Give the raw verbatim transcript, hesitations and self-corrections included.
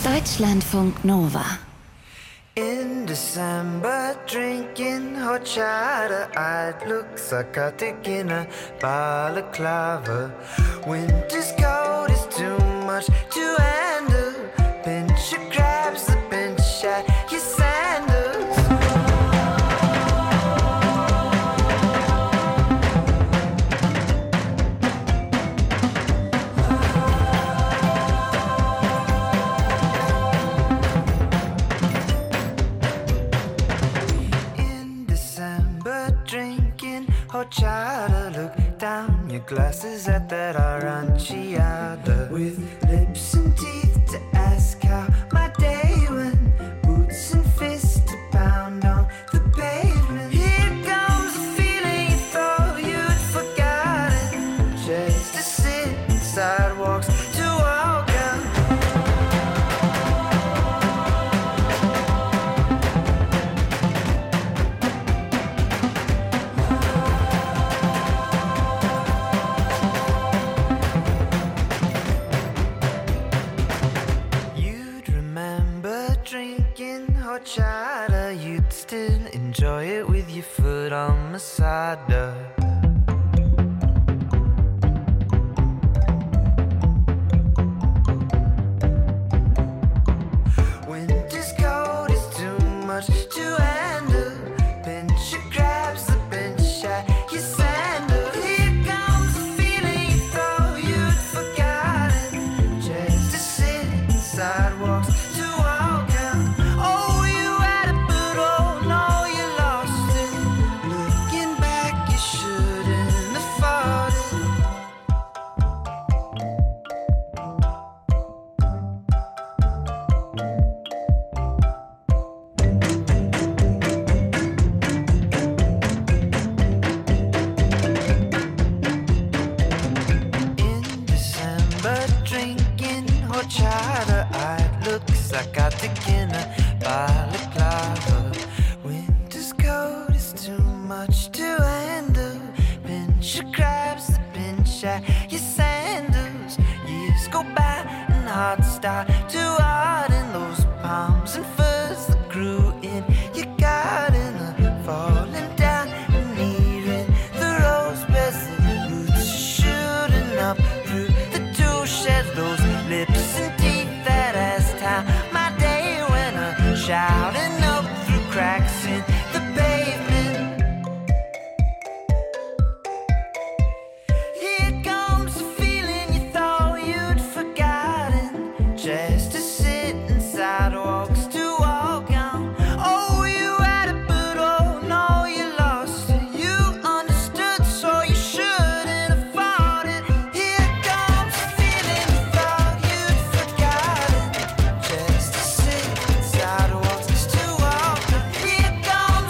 Deutschlandfunk Nova. In December, drinking horchata, I'd look psychotic in a balaclava. Winter's cold is too much to handle. Pincher grabs the bench at your sandals. Horchata, look down your glasses at that aranciata. With lips and teeth to ask how my day went. Boots and fists to pound on the pavement. Here comes the feeling you thought you'd forgotten. Chairs to sit, sidewalks to walk on. Horchata, you'd still enjoy it with your foot on Masada. Winter's cold is too much to handle. Pincher grabs the bench at your sandal. Here comes the feeling you thought you'd forgotten. Chairs to sit, sidewalks to walk on. Psychotic in a balaclava. Winter's cold is too much to handle. Pincher grabs the bench at your sandals. Years go by and hearts start to harden.